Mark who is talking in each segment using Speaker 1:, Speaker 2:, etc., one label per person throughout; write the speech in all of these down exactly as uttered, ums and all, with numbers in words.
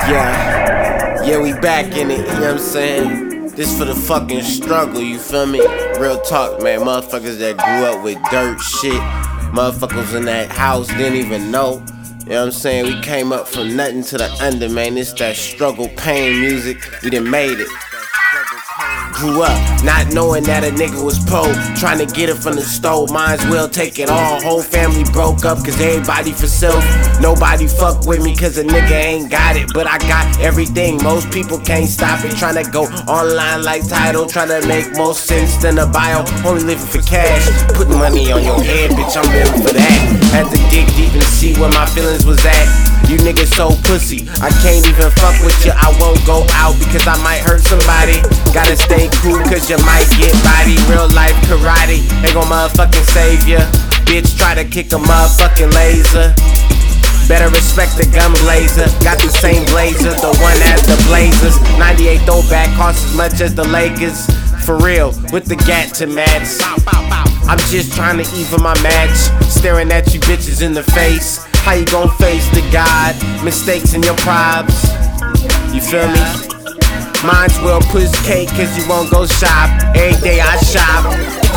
Speaker 1: Yeah, yeah, we back in it, you know what I'm saying? This for the fucking struggle, you feel me? Real talk, man, motherfuckers that grew up with dirt shit, motherfuckers in that house didn't even know. You know what I'm saying? We came up from nothing to the under, man. It's that struggle, pain music. We done made it. Grew up not knowing that a nigga was po, trying to get it from the stove. Might as well take it all. Whole family broke up cause everybody for self. Nobody fuck with me cause a nigga ain't got it, but I got everything. Most people can't stop it. Trying to go online like Tidal, trying to make more sense than a bio. Only living for cash. Put money on your head, bitch, I'm living for that. Had to dig deep and see where my feelings was at. You niggas so pussy, I can't even fuck with you. I won't go out because I might hurt somebody. Gotta stay cool cause you might get body. Real life karate, they gon' motherfucking save ya. Bitch, try to kick a motherfucking laser. Better respect the gun blazer. Got the same blazer, the one as the Blazers. ninety-eight throwback costs as much as the Lakers. For real, with the gat to match. I'm just trying to even my match. Staring at you bitches in the face. How you gon' face the God? Mistakes in your props. You feel me? Mine's well push cake cause you won't go shop. Every day I shop.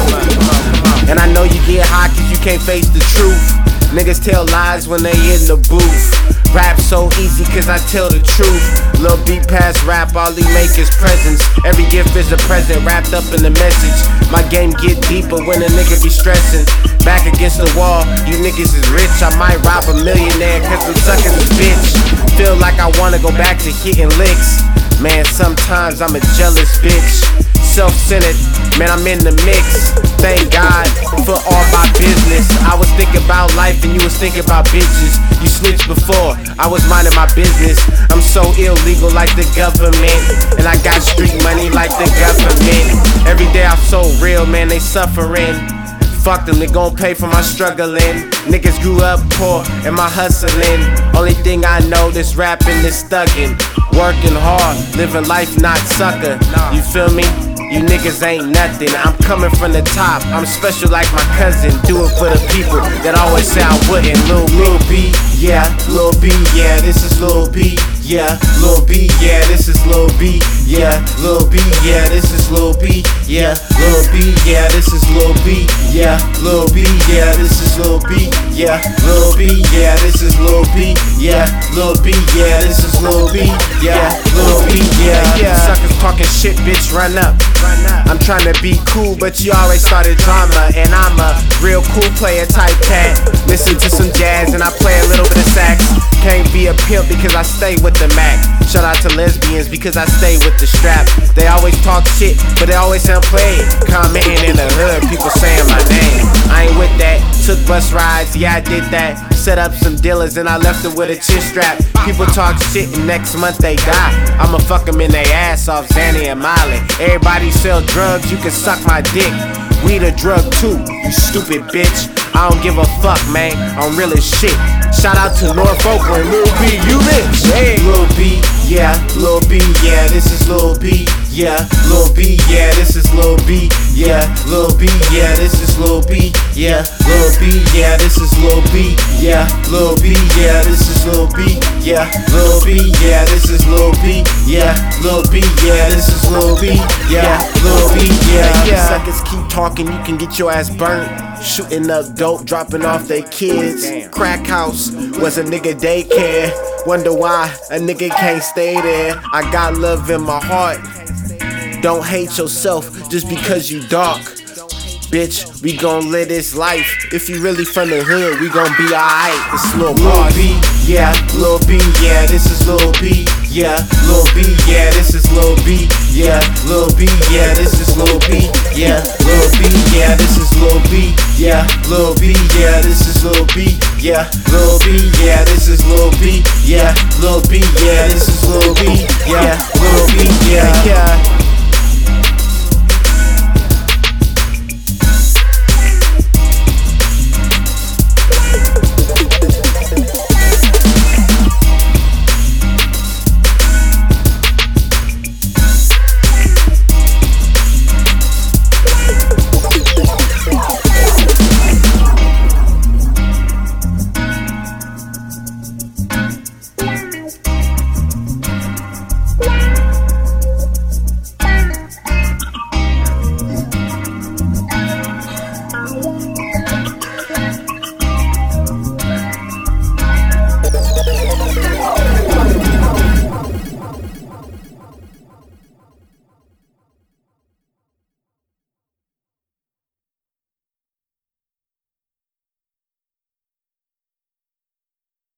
Speaker 1: And I know you get hot cause you can't face the truth. Niggas tell lies when they in the booth. Rap so easy cause I tell the truth. Lil' beat past rap, all he make is presents. Every gift is a present wrapped up in the message. My game get deeper when a nigga be stressing. Back against the wall, you niggas is rich. I might rob a millionaire cause them suckers is bitch. Feel like I wanna go back to hitting licks. Man, sometimes I'm a jealous bitch. Self-centered, man, I'm in the mix. Thank God for all my business. I was thinking about life and you was thinking about bitches. You snitched before, I was minding my business. I'm so illegal like the government, and I got street money like the government. Every day I'm so real, man, they suffering. Fuck them, they gon' pay for my struggling. Niggas grew up poor and my hustling. Only thing I know this rapping is thugging. Working hard, living life not sucker. You feel me? You niggas ain't nothing. I'm coming from the top. I'm special like my cousin. Do it for the people that always say I wouldn't. Lil Lil B, yeah, Lil B, yeah, this is Lil B, yeah, Lil B, yeah, this is Lil B, yeah, Lil B, yeah, this is Lil B, yeah, Lil B, yeah, this is Lil B, yeah, Lil B, yeah, this is Lil B, yeah, Lil B, yeah, this is Lil B, yeah, Lil B, yeah, this is Lil B, yeah, Lil B, yeah, yeah. Suckers talking shit, bitch, run up. I'm tryna be cool, but you always started drama. And I'm a real cool player type cat. Listen to some jazz and I play a little bit of sax. Can't be a pimp because I stay with the Mac. Shout out to lesbians because I stay with the strap. They always talk shit, but they always sound played. Commenting in the hood, people saying my name. I ain't with that. Took bus rides, yeah I did that. Set up some dealers and I left them with a chin strap. People talk shit and next month they die. I'ma fuck them in their ass off Xanny and Miley. Everybody sell drugs, you can suck my dick. Weed a drug too, you stupid bitch. I don't give a fuck, man, I'm real as shit. Shout out to North Oakland, Lil B, you bitch. Hey, Lil B, yeah, Lil B, yeah, this is Lil B, yeah, Lil B, yeah, this is Lil B, yeah, Lil B, yeah, this is Lil B, yeah, Lil B, yeah, this is Lil B, yeah, Lil B, yeah, this is Lil B, yeah, Lil B, yeah, this is Lil B, yeah, Lil B, yeah, this is Lil B, yeah, Lil B, yeah, yeah. Suckers keep talking, you can get your ass burnt. Shooting up dope, dropping off their kids. Crack house was a nigga daycare. Wonder why a nigga can't stay there. I got love in my heart. Don't hate yourself just because you dark. Bitch, we gon' live this life. If you really from the hood, we gon' be alright. It's Lil B, yeah, Lil B, yeah, this is Lil B, yeah, Lil B, yeah, this is Lil B, yeah, Lil B, yeah, this is Lil B, yeah, Lil B, yeah, this is Lil B, yeah, Lil B, yeah, this is Lil B, yeah, Lil B, yeah, this is Lil B, yeah, Lil B, yeah, this is